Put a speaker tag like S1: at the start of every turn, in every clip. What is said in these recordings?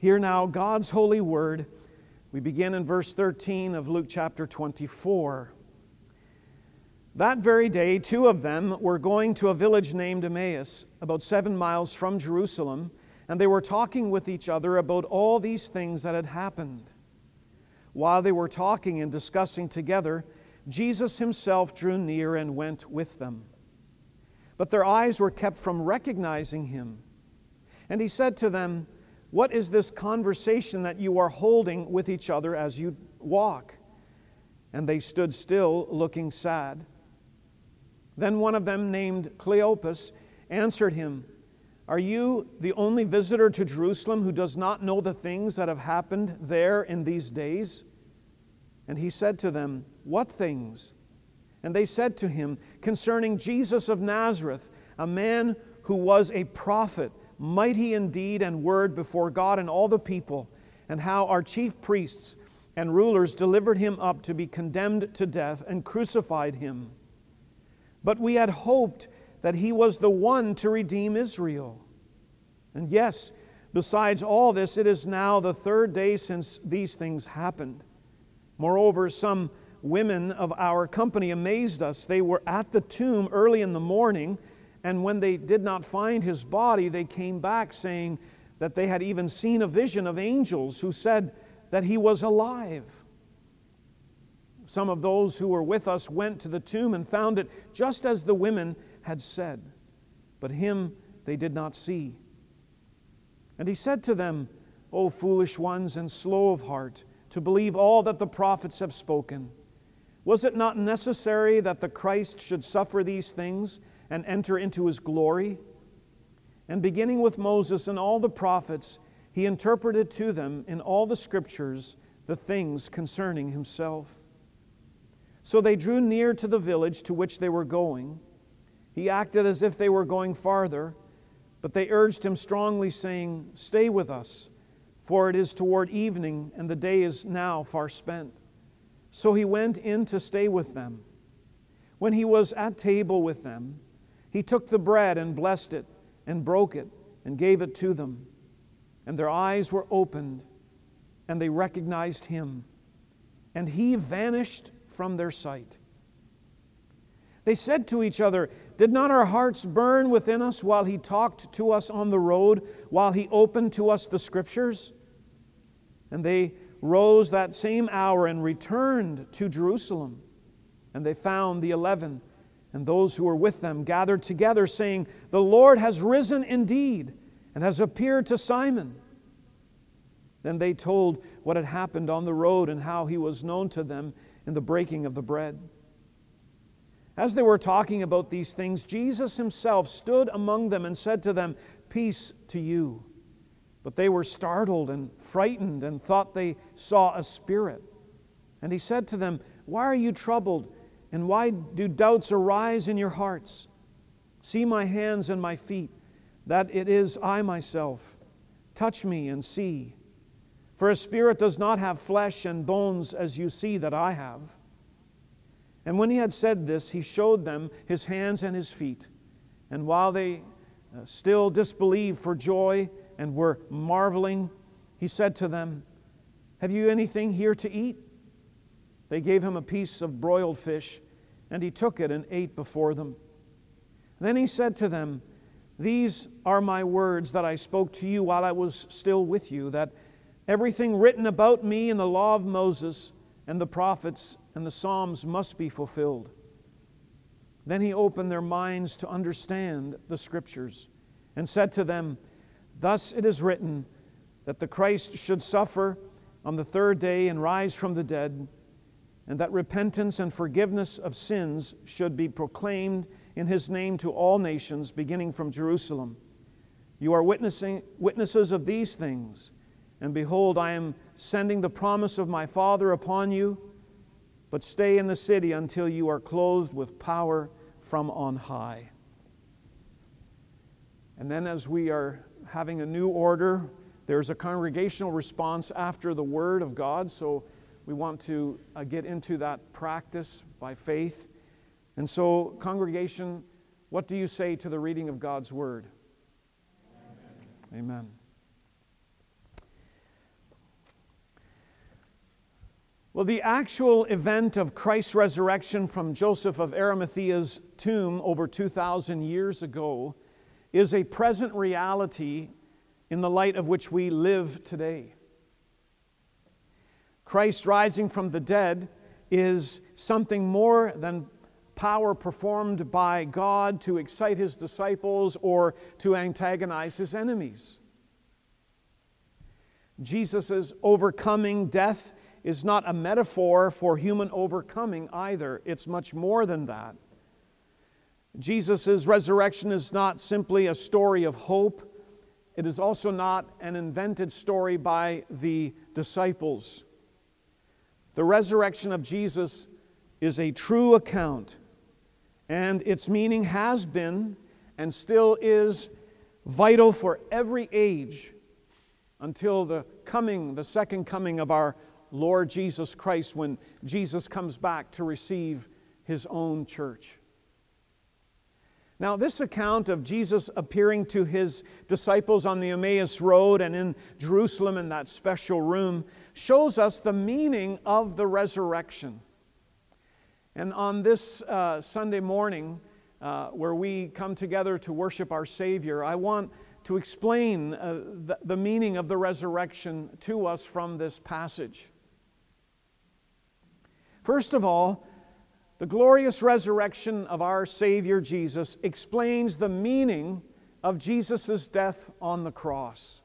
S1: Hear now God's holy word. We begin in verse 13 of Luke chapter 24. That very day, two of them were going to a village named Emmaus, about 7 miles from Jerusalem, and they were talking with each other about all these things that had happened. While they were talking and discussing together, Jesus himself drew near and went with them. But their eyes were kept from recognizing him. And he said to them, "What is this conversation that you are holding with each other as you walk?" And they stood still, looking sad. Then one of them, named Cleopas, answered him, "Are you the only visitor to Jerusalem who does not know the things that have happened there in these days?" And he said to them, "What things?" And they said to him, "Concerning Jesus of Nazareth, a man who was a prophet, mighty in deed and word before God and all the people, and how our chief priests and rulers delivered him up to be condemned to death and crucified him. But we had hoped that he was the one to redeem Israel. And yes, besides all this, it is now the third day since these things happened. Moreover, some women of our company amazed us. They were at the tomb early in the morning, and when they did not find his body, they came back saying that they had even seen a vision of angels who said that he was alive. Some of those who were with us went to the tomb and found it just as the women had said, but him they did not see. And he said to them, "O foolish ones and slow of heart, to believe all that the prophets have spoken. Was it not necessary that the Christ should suffer these things and enter into his glory?" And beginning with Moses and all the prophets, he interpreted to them in all the Scriptures the things concerning himself. So they drew near to the village to which they were going. He acted as if they were going farther, but they urged him strongly, saying, "Stay with us, for it is toward evening, and the day is now far spent." So he went in to stay with them. When he was at table with them, he took the bread and blessed it, and broke it, and gave it to them. And their eyes were opened, and they recognized him, and he vanished from their sight. They said to each other, "Did not our hearts burn within us while he talked to us on the road, while he opened to us the Scriptures?" And they rose that same hour and returned to Jerusalem. And they found the 11 and those who were with them gathered together, saying, "The Lord has risen indeed and has appeared to Simon." Then they told what had happened on the road and how he was known to them in the breaking of the bread. As they were talking about these things, Jesus himself stood among them and said to them, "Peace to you." But they were startled and frightened and thought they saw a spirit. And he said to them, "Why are you troubled, and why do doubts arise in your hearts? See my hands and my feet, that it is I myself. Touch me and see. For a spirit does not have flesh and bones as you see that I have." And when he had said this, he showed them his hands and his feet. And while they still disbelieved for joy and were marveling, he said to them, "Have you anything here to eat?" They gave him a piece of broiled fish, and he took it and ate before them. Then he said to them, "These are my words that I spoke to you while I was still with you, that everything written about me in the law of Moses and the prophets and the Psalms must be fulfilled." Then he opened their minds to understand the Scriptures and said to them, "Thus it is written that the Christ should suffer on the third day and rise from the dead, and that repentance and forgiveness of sins should be proclaimed in his name to all nations, beginning from Jerusalem. You are witnesses of these things. And behold, I am sending the promise of my Father upon you, but stay in the city until you are clothed with power from on high." And then as we are having a new order, there's a congregational response after the Word of God, so we want to get into that practice by faith. And so, congregation, what do you say to the reading of God's Word? Amen. Amen. Well, the actual event of Christ's resurrection from Joseph of Arimathea's tomb over 2,000 years ago is a present reality in the light of which we live today. Christ rising from the dead is something more than power performed by God to excite His disciples or to antagonize His enemies. Jesus' overcoming death is not a metaphor for human overcoming either. It's much more than that. Jesus' resurrection is not simply a story of hope. It is also not an invented story by the disciples. The resurrection of Jesus is a true account, and its meaning has been and still is vital for every age until the second coming of our Lord Jesus Christ, when Jesus comes back to receive His own church. Now, this account of Jesus appearing to His disciples on the Emmaus Road and in Jerusalem in that special room shows us the meaning of the resurrection. And on this Sunday morning, where we come together to worship our Savior, I want to explain the meaning of the resurrection to us from this passage. First of all, the glorious resurrection of our Savior Jesus explains the meaning of Jesus' death on the cross.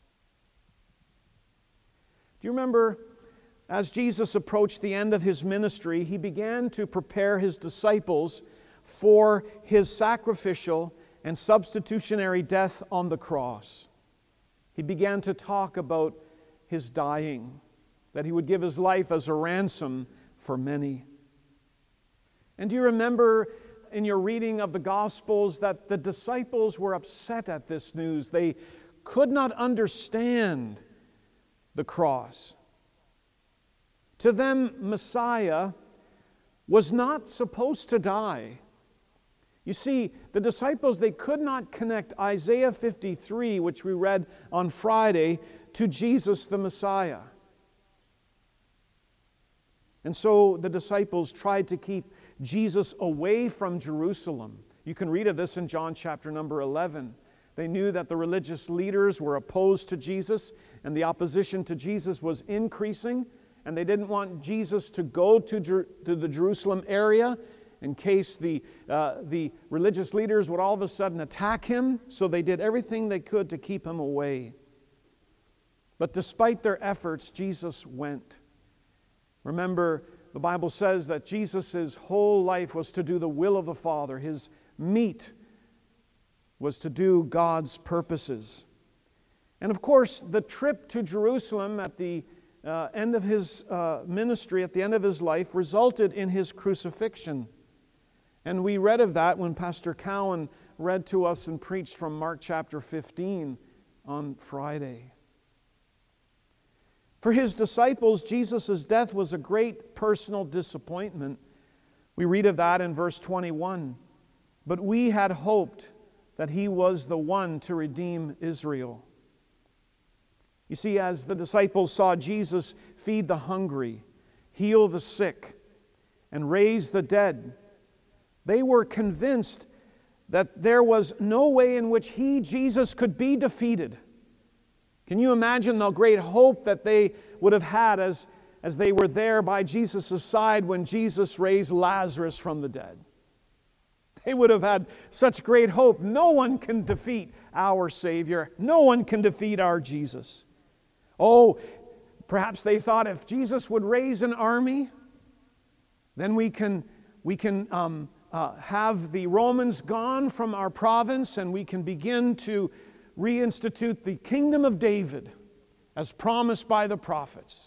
S1: Do you remember, as Jesus approached the end of His ministry, He began to prepare His disciples for His sacrificial and substitutionary death on the cross. He began to talk about His dying, that He would give His life as a ransom for many. And do you remember in your reading of the Gospels that the disciples were upset at this news? They could not understand the cross. To them, Messiah was not supposed to die. You see, the disciples, they could not connect Isaiah 53, which we read on Friday, to Jesus the Messiah. And so the disciples tried to keep Jesus away from Jerusalem. You can read of this in John chapter number 11. They knew that the religious leaders were opposed to Jesus, and the opposition to Jesus was increasing, and they didn't want Jesus to go to the Jerusalem area in case the religious leaders would all of a sudden attack Him. So they did everything they could to keep Him away. But despite their efforts, Jesus went. Remember, the Bible says that Jesus' whole life was to do the will of the Father. His meat was to do God's purposes. And of course, the trip to Jerusalem at the end of His ministry, at the end of His life, resulted in His crucifixion. And we read of that when Pastor Cowan read to us and preached from Mark chapter 15 on Friday. For His disciples, Jesus' death was a great personal disappointment. We read of that in verse 21. But we had hoped that He was the one to redeem Israel. You see, as the disciples saw Jesus feed the hungry, heal the sick, and raise the dead, they were convinced that there was no way in which He, Jesus, could be defeated. Can you imagine the great hope that they would have had as they were there by Jesus' side when Jesus raised Lazarus from the dead? They would have had such great hope. No one can defeat our Savior. No one can defeat our Jesus. Oh, perhaps they thought if Jesus would raise an army, then we can have the Romans gone from our province, and we can begin to reinstitute the kingdom of David as promised by the prophets.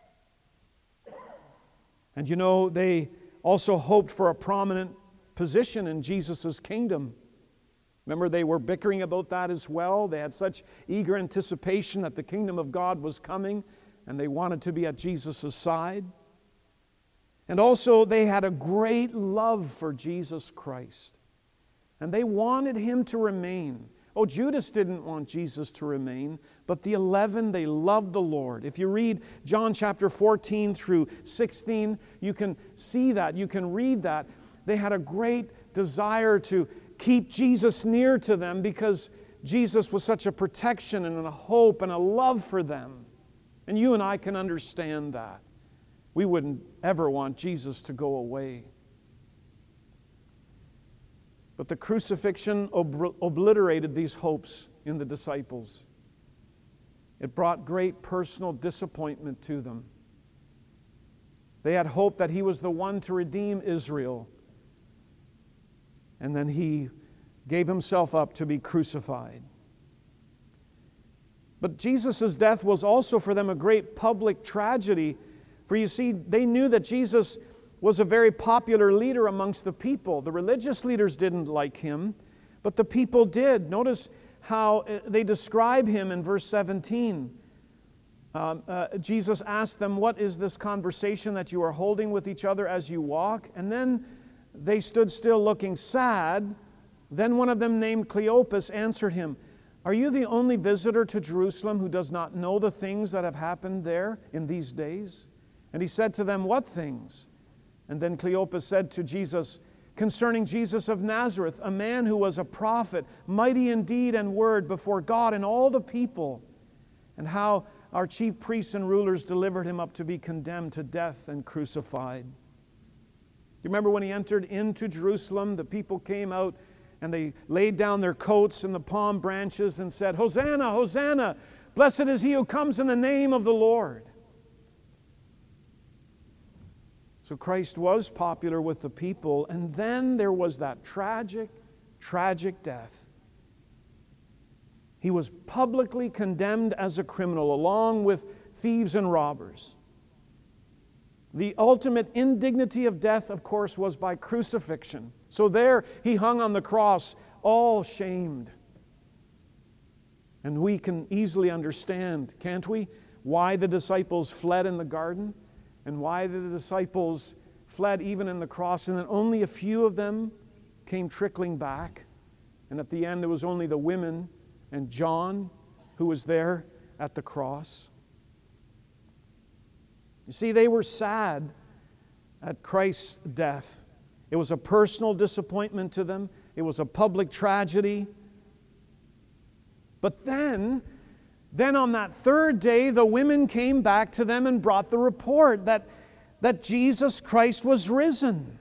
S1: And you know, they also hoped for a prominent position in Jesus' kingdom. Remember, they were bickering about that as well. They had such eager anticipation that the kingdom of God was coming, and they wanted to be at Jesus' side. And also, they had a great love for Jesus Christ, and they wanted Him to remain. Oh, Judas didn't want Jesus to remain, but the 11, they loved the Lord. If you read John chapter 14 through 16, you can see that, you can read that. They had a great desire to keep Jesus near to them because Jesus was such a protection and a hope and a love for them. And you and I can understand that. We wouldn't ever want Jesus to go away. But the crucifixion obliterated these hopes in the disciples. It brought great personal disappointment to them. They had hoped that He was the one to redeem Israel. And then He gave Himself up to be crucified. But Jesus' death was also for them a great public tragedy. For you see, they knew that Jesus was a very popular leader amongst the people. The religious leaders didn't like Him, but the people did. Notice how they describe Him in verse 17. Jesus asked them, "What is this conversation that you are holding with each other as you walk?" And then they stood still looking sad. Then one of them, named Cleopas, answered Him, "Are you the only visitor to Jerusalem who does not know the things that have happened there in these days?" And He said to them, "What things?" And then Cleopas said to Jesus, "Concerning Jesus of Nazareth, a man who was a prophet, mighty in deed and word before God and all the people, and how our chief priests and rulers delivered Him up to be condemned to death and crucified." You remember when He entered into Jerusalem, the people came out and they laid down their coats in the palm branches and said, "Hosanna, Hosanna, blessed is He who comes in the name of the Lord." So Christ was popular with the people, and then there was that tragic, tragic death. He was publicly condemned as a criminal, along with thieves and robbers. The ultimate indignity of death, of course, was by crucifixion. So there He hung on the cross, all shamed. And we can easily understand, can't we, why the disciples fled in the garden? And why the disciples fled even in the cross, and then only a few of them came trickling back. And at the end, there was only the women and John who was there at the cross. You see, they were sad at Christ's death. It was a personal disappointment to them. It was a public tragedy. But then on that third day, the women came back to them and brought the report that Jesus Christ was risen.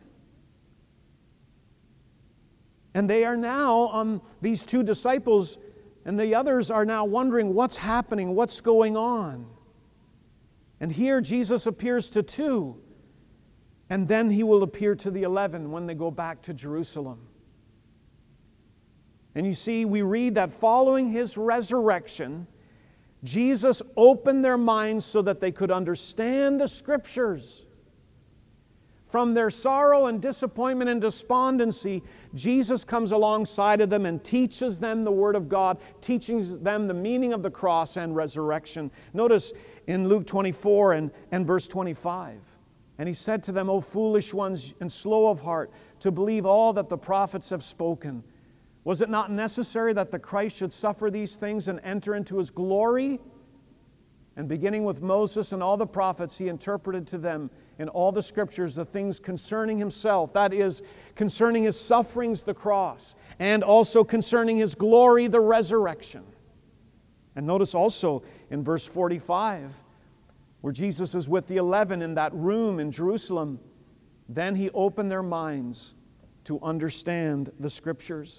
S1: And they are now, these two disciples and the others are now wondering what's happening, what's going on. And here Jesus appears to two, and then He will appear to the 11 when they go back to Jerusalem. And you see, we read that following His resurrection, Jesus opened their minds so that they could understand the Scriptures. From their sorrow and disappointment and despondency, Jesus comes alongside of them and teaches them the Word of God, teaching them the meaning of the cross and resurrection. Notice in Luke 24 and verse 25, "And He said to them, O foolish ones and slow of heart, to believe all that the prophets have spoken. Was it not necessary that the Christ should suffer these things and enter into His glory?" And beginning with Moses and all the prophets, He interpreted to them in all the Scriptures the things concerning Himself, that is, concerning His sufferings, the cross, and also concerning His glory, the resurrection. And notice also in verse 45, where Jesus is with the 11 in that room in Jerusalem, then He opened their minds to understand the Scriptures.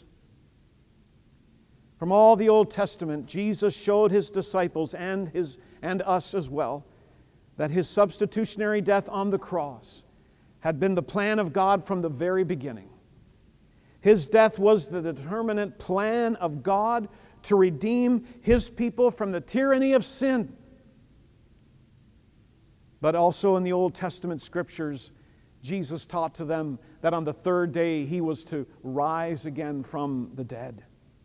S1: From all the Old Testament, Jesus showed His disciples and us as well that His substitutionary death on the cross had been the plan of God from the very beginning. His death was the determinate plan of God to redeem His people from the tyranny of sin. But also in the Old Testament Scriptures, Jesus taught to them that on the third day He was to rise again from the dead.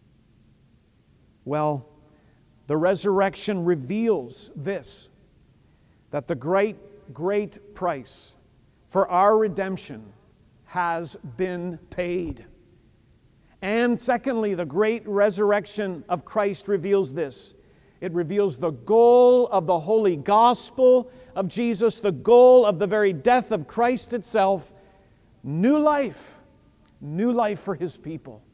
S1: Well, the resurrection reveals this, that the great, great price for our redemption has been paid. And secondly, the great resurrection of Christ reveals this. It reveals the goal of the holy gospel of Jesus, the goal of the very death of Christ itself, new life for His people.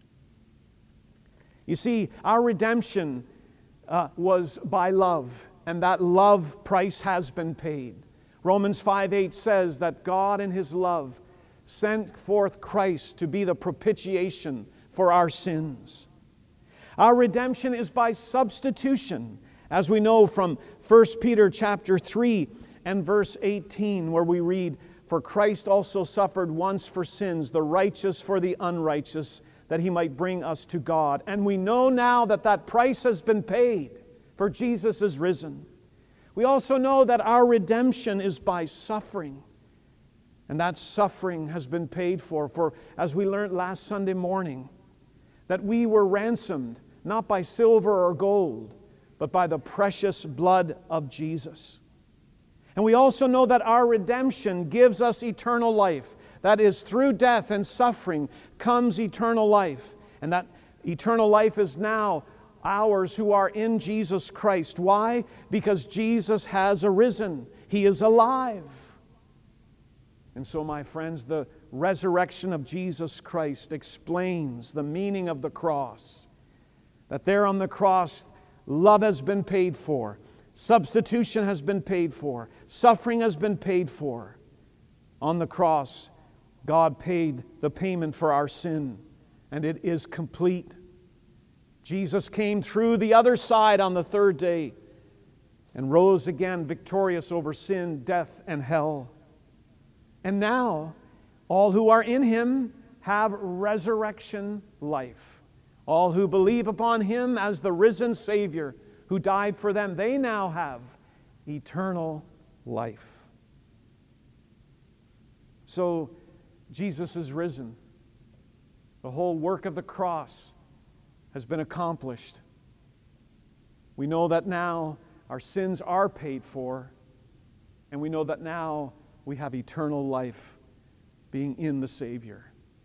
S1: You see, our redemption was by love, and that love price has been paid. Romans 5:8 says that God in His love sent forth Christ to be the propitiation for our sins. Our redemption is by substitution, as we know from 1 Peter chapter 3 and verse 18, where we read, "For Christ also suffered once for sins, the righteous for the unrighteous, that He might bring us to God." And we know now that that price has been paid, for Jesus is risen. We also know that our redemption is by suffering. And that suffering has been paid for, as we learned last Sunday morning, that we were ransomed, not by silver or gold, but by the precious blood of Jesus. And we also know that our redemption gives us eternal life. That is, through death and suffering comes eternal life. And that eternal life is now ours who are in Jesus Christ. Why? Because Jesus has arisen. He is alive. And so, my friends, the resurrection of Jesus Christ explains the meaning of the cross. That there on the cross, love has been paid for. Substitution has been paid for. Suffering has been paid for. On the cross, God paid the payment for our sin, and it is complete. Jesus came through the other side on the third day and rose again victorious over sin, death, and hell. And now, all who are in Him have resurrection life. All who believe upon Him as the risen Savior who died for them, they now have eternal life. So, Jesus is risen. The whole work of the cross has been accomplished. We know that now our sins are paid for, and we know that now we have eternal life being in the Savior.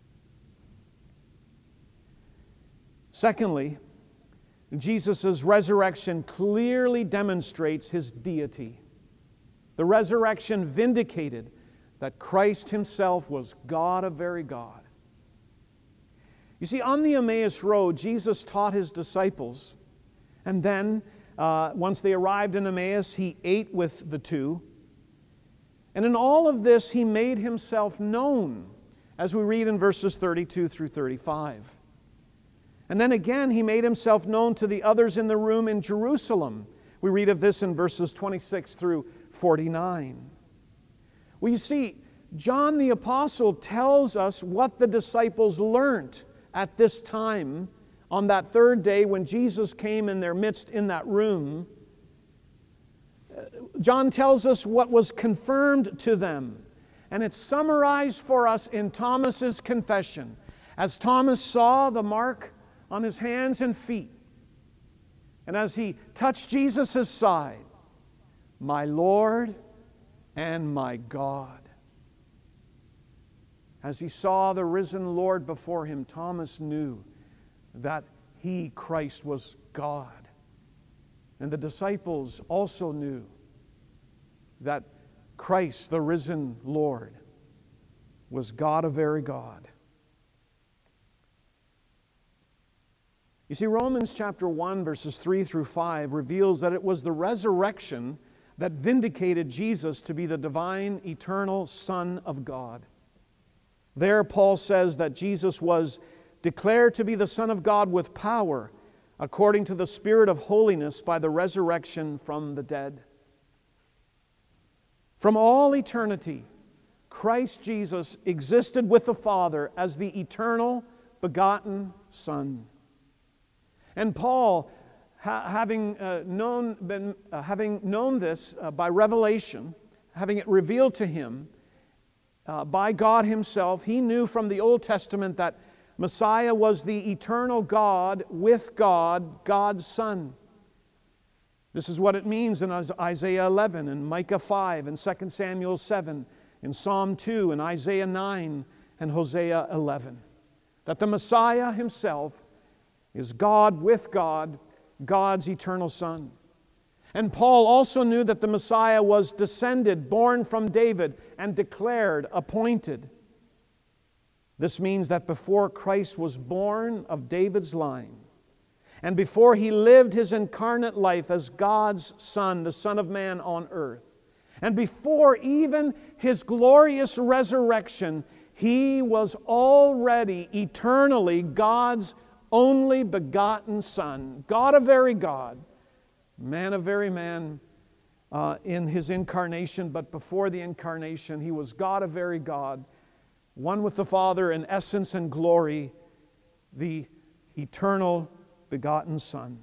S1: Secondly, Jesus' resurrection clearly demonstrates His deity. The resurrection vindicated that Christ Himself was God of very God. You see, on the Emmaus Road, Jesus taught His disciples, and then once they arrived in Emmaus, He ate with the two. And in all of this, He made Himself known, as we read in verses 32 through 35. And then again, He made Himself known to the others in the room in Jerusalem. We read of this in verses 26 through 49. Well, you see, John the Apostle tells us what the disciples learned at this time on that third day when Jesus came in their midst in that room. John tells us what was confirmed to them, and it's summarized for us in Thomas's confession. As Thomas saw the mark on his hands and feet, and as he touched Jesus' side, "My Lord and my God." As he saw the risen Lord before him, Thomas knew that he, Christ, was God. And the disciples also knew that Christ, the risen Lord, was God of very God. You see, Romans chapter 1, verses 3 through 5 reveals that it was the resurrection that vindicated Jesus to be the divine, eternal Son of God. There, Paul says that Jesus was declared to be the Son of God with power, according to the Spirit of holiness by the resurrection from the dead. From all eternity, Christ Jesus existed with the Father as the eternal, begotten Son. And Paul, having known this by revelation, having it revealed to him by God Himself, he knew from the Old Testament that Messiah was the eternal God with God, God's Son. This is what it means in Isaiah 11 and Micah 5 and 2 Samuel 7, in Psalm 2 and Isaiah 9 and Hosea 11. that the Messiah himself is God with God, God's eternal Son. And Paul also knew that the Messiah was descended, born from David, and declared appointed. This means that before Christ was born of David's line, and before he lived his incarnate life as God's Son, the Son of Man on earth, and before even his glorious resurrection, he was already eternally God's only begotten Son, God of very God, man of very man in his incarnation, but before the incarnation, he was God of very God, one with the Father in essence and glory, the eternal begotten Son.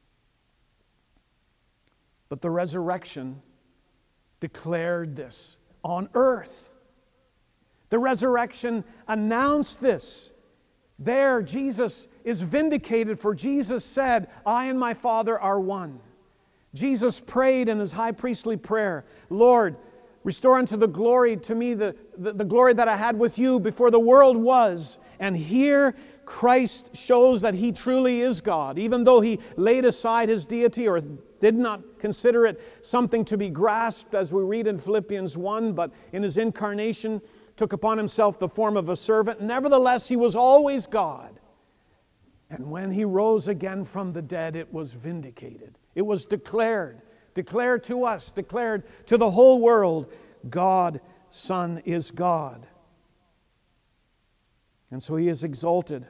S1: But the resurrection declared this on earth. The resurrection announced this. There, Jesus is vindicated, for Jesus said, I and my Father are one. Jesus prayed in his high priestly prayer, Lord, restore unto the glory to me the glory that I had with you before the world was. And here Christ shows that he truly is God, even though he laid aside his deity or did not consider it something to be grasped, as we read in Philippians 1, but in his incarnation took upon himself the form of a servant. Nevertheless, he was always God. And when he rose again from the dead, it was vindicated. It was declared to us, declared to the whole world, God, Son is God. And so he is exalted.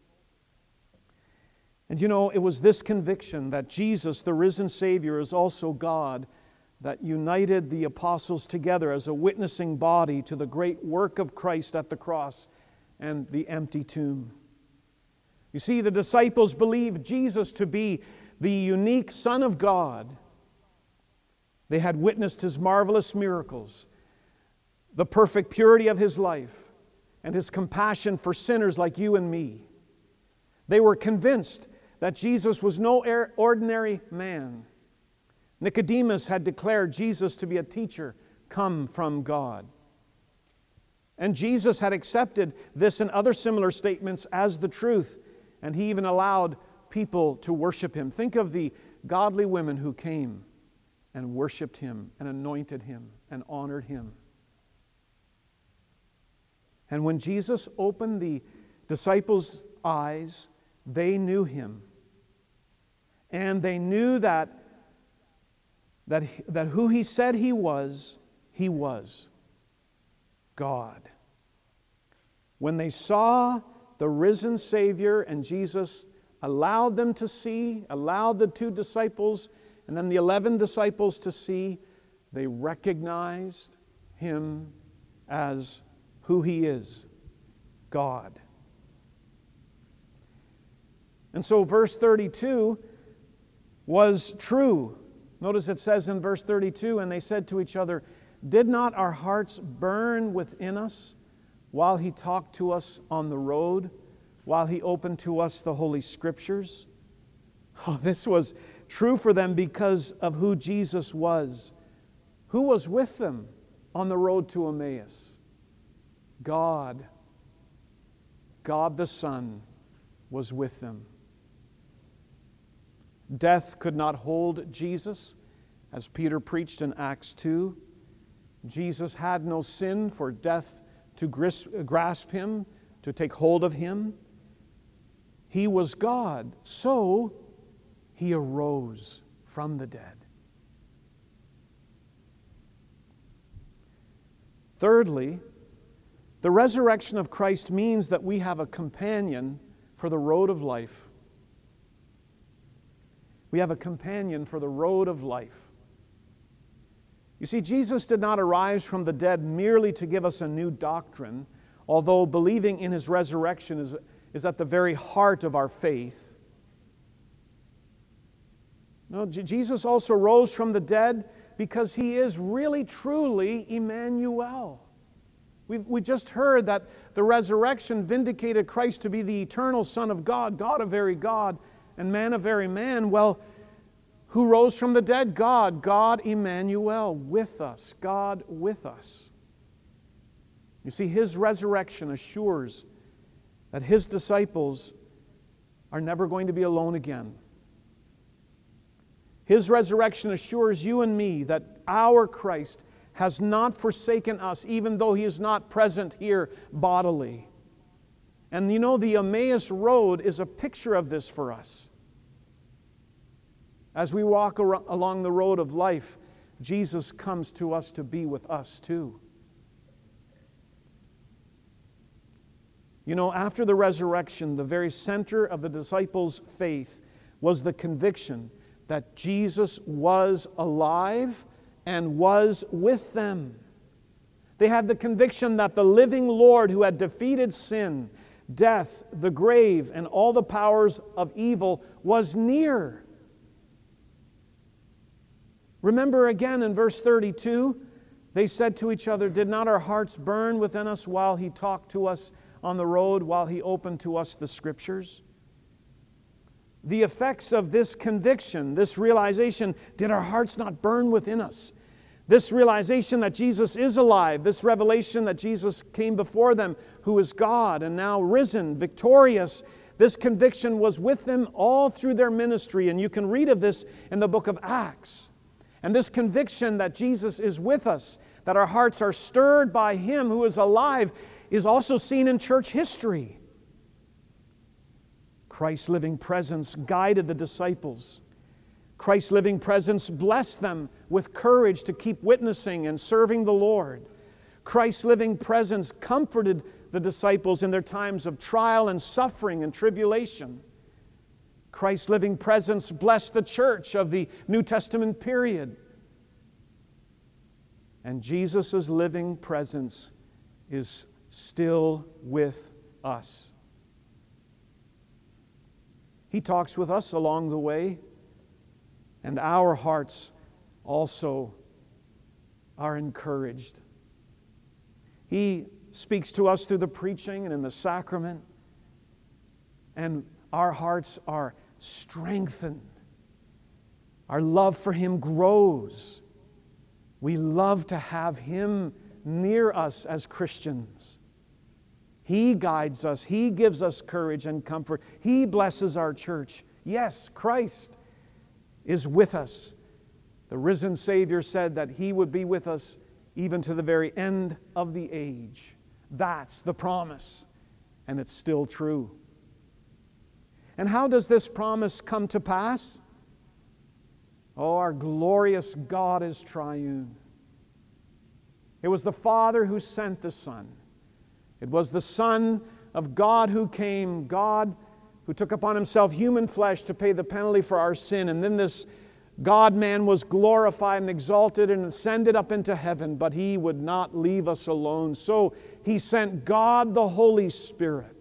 S1: And you know, it was this conviction that Jesus, the risen Savior, is also God that united the apostles together as a witnessing body to the great work of Christ at the cross and the empty tomb. You see, the disciples believed Jesus to be the unique Son of God. They had witnessed his marvelous miracles, the perfect purity of his life, and his compassion for sinners like you and me. They were convinced that Jesus was no ordinary man. Nicodemus had declared Jesus to be a teacher come from God. And Jesus had accepted this and other similar statements as the truth, and he even allowed people to worship him. Think of the godly women who came and worshiped him and anointed him and honored him. And when Jesus opened the disciples' eyes, they knew him. And they knew that who he said he was God. When they saw the risen Savior, and Jesus allowed them to see, allowed the 2 disciples and then the 11 disciples to see, they recognized him as who he is, God. And so verse 32 was true. Notice it says in verse 32, and they said to each other, did not our hearts burn within us while he talked to us on the road, while he opened to us the Holy Scriptures? Oh, this was true for them because of who Jesus was. Who was with them on the road to Emmaus? God. God the Son was with them. Death could not hold Jesus, as Peter preached in Acts 2. Jesus had no sin for death to grasp him, to take hold of him. He was God, so he arose from the dead. Thirdly, the resurrection of Christ means that we have a companion for the road of life. We have a companion for the road of life. You see, Jesus did not arise from the dead merely to give us a new doctrine, although believing in his resurrection is at the very heart of our faith. No, Jesus also rose from the dead because he is really, truly Emmanuel. We just heard that the resurrection vindicated Christ to be the eternal Son of God, God of very God, and man of very man. Well, who rose from the dead? God. God Emmanuel, with us. God with us. You see, his resurrection assures that His disciples are never going to be alone again. His resurrection assures you and me that our Christ has not forsaken us, even though He is not present here bodily. And you know, the Emmaus Road is a picture of this for us. As we walk along the road of life, Jesus comes to us to be with us too. You know, after the resurrection, the very center of the disciples' faith was the conviction that Jesus was alive and was with them. They had the conviction that the living Lord who had defeated sin, death, the grave, and all the powers of evil was near. Remember again in verse 32, they said to each other, "Did not our hearts burn within us while He talked to us on the road, while He opened to us the Scriptures?" The effects of this conviction, this realization, did our hearts not burn within us? This realization that Jesus is alive, this revelation that Jesus came before them, who is God and now risen, victorious, this conviction was with them all through their ministry, and you can read of this in the book of Acts. And this conviction that Jesus is with us, that our hearts are stirred by Him who is alive, is also seen in church history. Christ's living presence guided the disciples. Christ's living presence blessed them with courage to keep witnessing and serving the Lord. Christ's living presence comforted the disciples in their times of trial and suffering and tribulation. Christ's living presence blessed the church of the New Testament period. And Jesus' living presence is still with us. He talks with us along the way, and our hearts also are encouraged. He speaks to us through the preaching and in the sacrament, and our hearts are strengthened. Our love for Him grows. We love to have Him near us as Christians. He guides us. He gives us courage and comfort. He blesses our church. Yes, Christ is with us. The risen Savior said that He would be with us even to the very end of the age. That's the promise, and it's still true. And how does this promise come to pass? Oh, our glorious God is triune. It was the Father who sent the Son. It was the Son of God who came, God who took upon Himself human flesh to pay the penalty for our sin. And then this God-man was glorified and exalted and ascended up into heaven, but He would not leave us alone. So He sent God the Holy Spirit.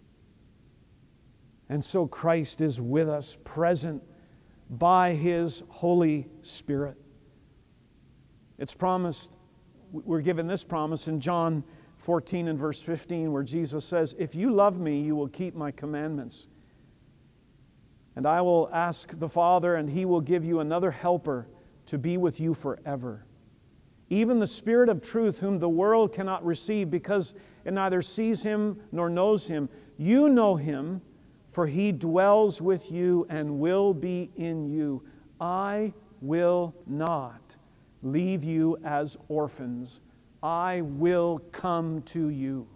S1: And so Christ is with us, present by His Holy Spirit. It's promised, we're given this promise in John 14 and verse 15, where Jesus says, "If you love me, you will keep my commandments. And I will ask the Father, and He will give you another helper to be with you forever. Even the Spirit of truth, whom the world cannot receive, because it neither sees Him nor knows Him. You know Him, for He dwells with you and will be in you. I will not leave you as orphans. I will come to you."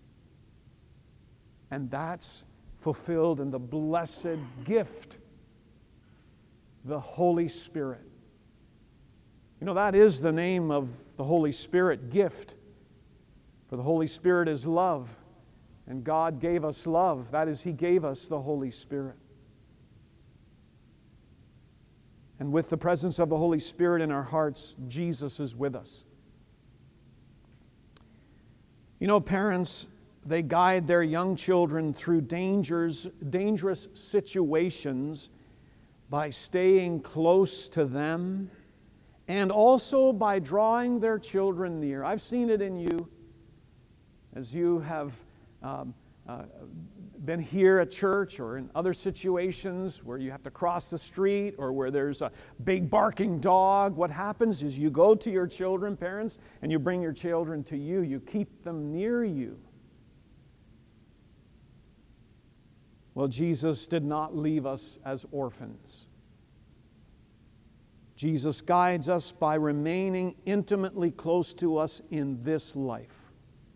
S1: And that's fulfilled in the blessed gift, the Holy Spirit. You know, that is the name of the Holy Spirit, gift. For the Holy Spirit is love, and God gave us love. That is, He gave us the Holy Spirit. And with the presence of the Holy Spirit in our hearts, Jesus is with us. You know, parents, they guide their young children through dangerous situations by staying close to them and also by drawing their children near. I've seen it in you as you have been here at church or in other situations where you have to cross the street or where there's a big barking dog. What happens is you go to your children, parents, and you bring your children to you. You keep them near you. Well, Jesus did not leave us as orphans. Jesus guides us by remaining intimately close to us in this life.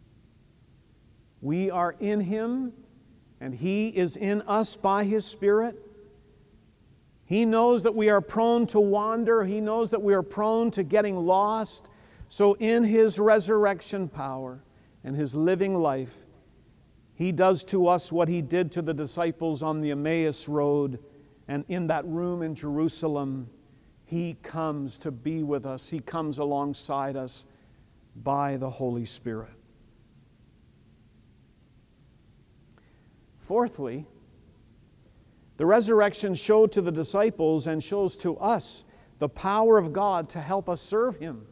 S1: We are in Him, and He is in us by His Spirit. He knows that we are prone to wander. He knows that we are prone to getting lost. So in His resurrection power and His living life, He does to us what He did to the disciples on the Emmaus Road and in that room in Jerusalem. He comes to be with us. He comes alongside us by the Holy Spirit. Fourthly, the resurrection showed to the disciples and shows to us the power of God to help us serve Him.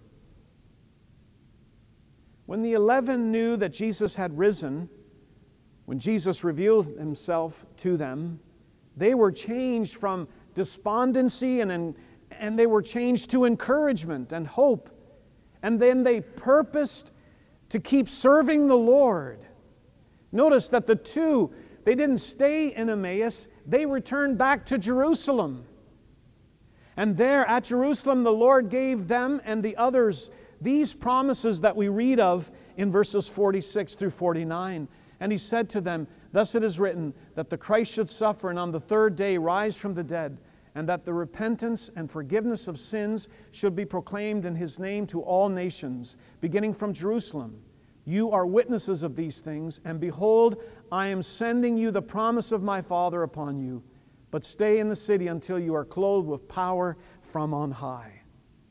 S1: When the 11 knew that Jesus had risen, when Jesus revealed Himself to them, they were changed from despondency and they were changed to encouragement and hope. And then they purposed to keep serving the Lord. Notice that the two, they didn't stay in Emmaus, they returned back to Jerusalem. And there at Jerusalem, the Lord gave them and the others these promises that we read of in verses 46 through 49. And He said to them, "Thus it is written, that the Christ should suffer and on the third day rise from the dead, and that the repentance and forgiveness of sins should be proclaimed in His name to all nations, beginning from Jerusalem. You are witnesses of these things, and behold, I am sending you the promise of my Father upon you. But stay in the city until you are clothed with power from on high."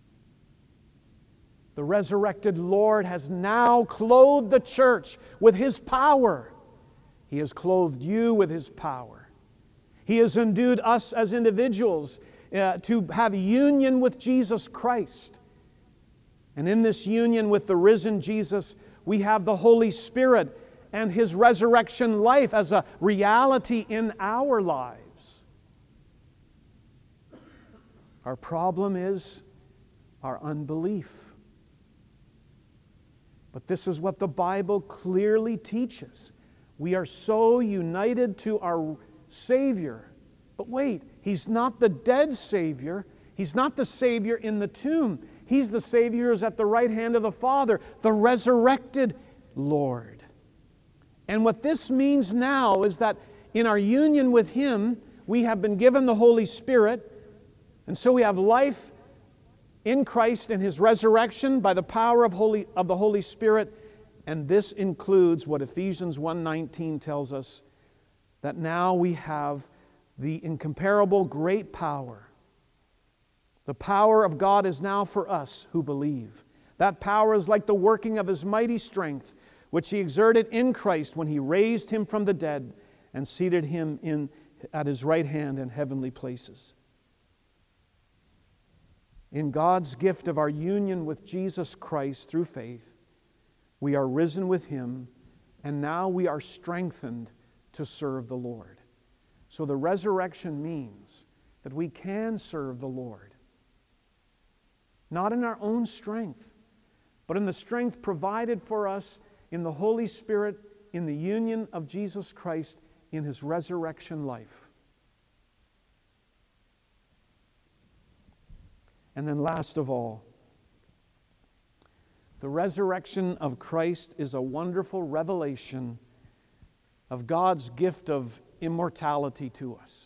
S1: The resurrected Lord has now clothed the church with His power. He has clothed you with His power. He has endued us as individuals to have union with Jesus Christ. And in this union with the risen Jesus, we have the Holy Spirit and His resurrection life as a reality in our lives. Our problem is our unbelief. But this is what the Bible clearly teaches. We are so united to our Savior. But wait, He's not the dead Savior. He's not the Savior in the tomb. He's the Savior who's at the right hand of the Father, the resurrected Lord. And what this means now is that in our union with Him, we have been given the Holy Spirit, and so we have life in Christ and His resurrection by the power of the Holy Spirit. And this includes what Ephesians 1:19 tells us, that now we have the incomparable great power. The power of God is now for us who believe. That power is like the working of His mighty strength, which He exerted in Christ when He raised Him from the dead and seated Him at His right hand in heavenly places. In God's gift of our union with Jesus Christ through faith, we are risen with Him, and now we are strengthened to serve the Lord. So the resurrection means that we can serve the Lord. Not in our own strength, but in the strength provided for us in the Holy Spirit, in the union of Jesus Christ, in His resurrection life. And then last of all, the resurrection of Christ is a wonderful revelation of God's gift of immortality to us.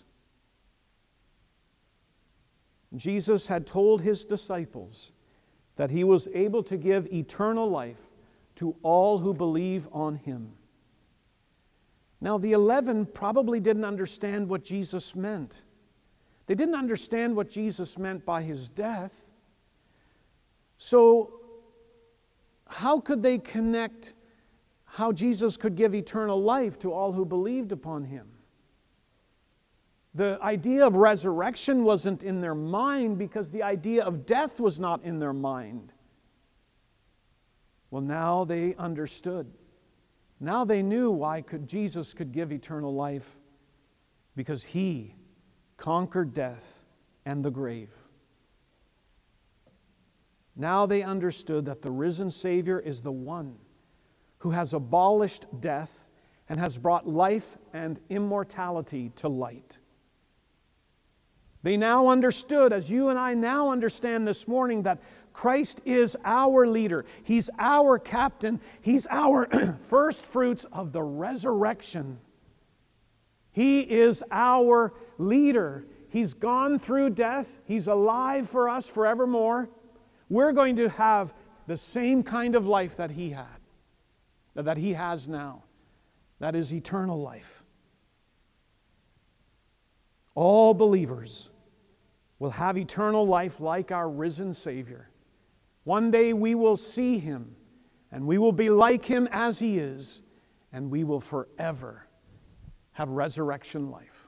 S1: Jesus had told His disciples that He was able to give eternal life to all who believe on Him. Now, the 11 probably didn't understand what Jesus meant. They didn't understand what Jesus meant by His death. So, how could they connect how Jesus could give eternal life to all who believed upon Him? The idea of resurrection wasn't in their mind because the idea of death was not in their mind. Well, now they understood. Now they knew why Jesus could give eternal life, because He conquered death and the grave. Now they understood that the risen Savior is the one who has abolished death and has brought life and immortality to light. They now understood, as you and I now understand this morning, that Christ is our leader. He's our captain. He's our first fruits of the resurrection. He is our leader. He's gone through death. He's alive for us forevermore. We're going to have the same kind of life that He had, that He has now. That is eternal life. All believers will have eternal life like our risen Savior. One day we will see Him, and we will be like Him as He is, and we will forever have resurrection life.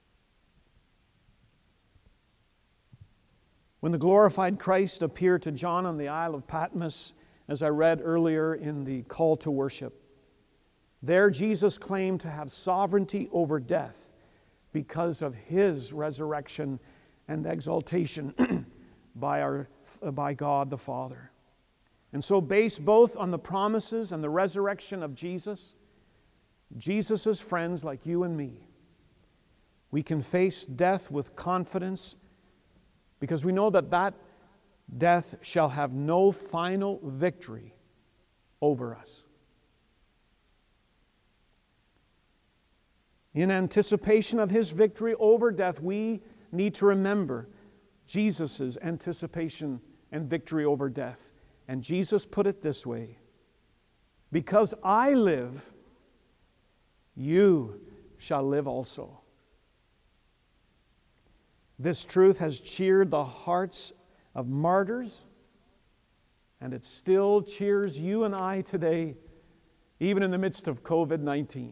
S1: When the glorified Christ appeared to John on the Isle of Patmos, as I read earlier in the call to worship, there Jesus claimed to have sovereignty over death because of His resurrection and exaltation by God the Father. And so based both on the promises and the resurrection of Jesus' friends like you and me, we can face death with confidence because we know that death shall have no final victory over us. In anticipation of His victory over death, we need to remember Jesus' anticipation and victory over death. And Jesus put it this way: because I live, you shall live also. This truth has cheered the hearts of martyrs, and it still cheers you and I today, even in the midst of COVID-19.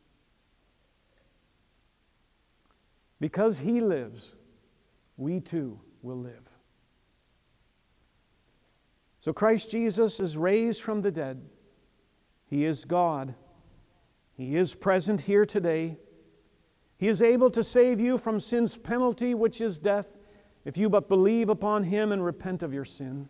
S1: Because He lives, we too will live. So Christ Jesus is raised from the dead. He is God. He is present here today. He is able to save you from sin's penalty, which is death, if you but believe upon Him and repent of your sin.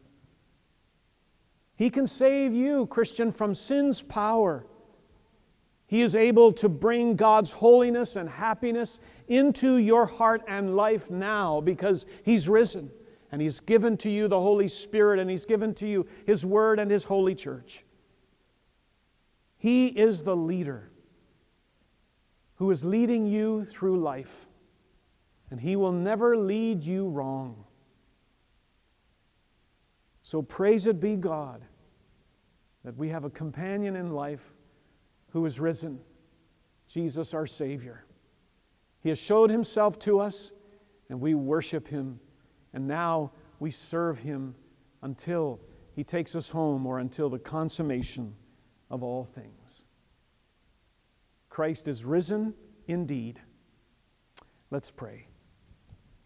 S1: He can save you, Christian, from sin's power. He is able to bring God's holiness and happiness into your heart and life now because He's risen and He's given to you the Holy Spirit and He's given to you His Word and His holy church. He is the leader who is leading you through life, and He will never lead you wrong. So praised be God that we have a companion in life who is risen, Jesus our Savior. He has showed Himself to us, and we worship Him, and now we serve Him until He takes us home or until the consummation of all things. Christ is risen indeed. Let's pray.